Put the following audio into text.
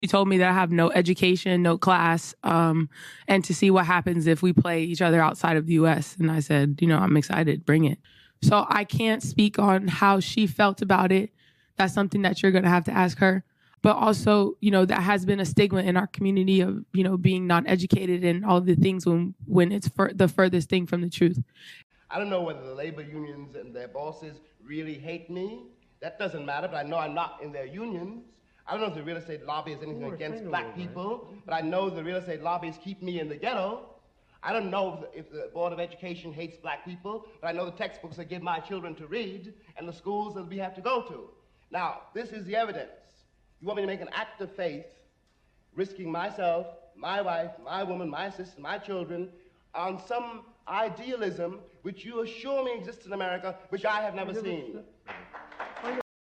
She told me that I have no education, no class, and to see what happens if we play each other outside of the US. And I said, I'm excited, bring it. So I can't speak on how she felt about it. That's something that you're going to have to ask her. But also, that has been a stigma in our community of, being not educated and all the things when it's the furthest thing from the truth. I don't know whether the labor unions and their bosses really hate me. That doesn't matter, but I know I'm not in their unions. I don't know if the real estate lobby is anything against black people, but I know the real estate lobbies keep me in the ghetto. I don't know if the Board of Education hates black people, but I know the textbooks I give my children to read and the schools that we have to go to. Now, this is the evidence. You want me to make an act of faith, risking myself, my wife, my woman, my sister, my children, on some idealism which you assure me exists in America, which I have never seen.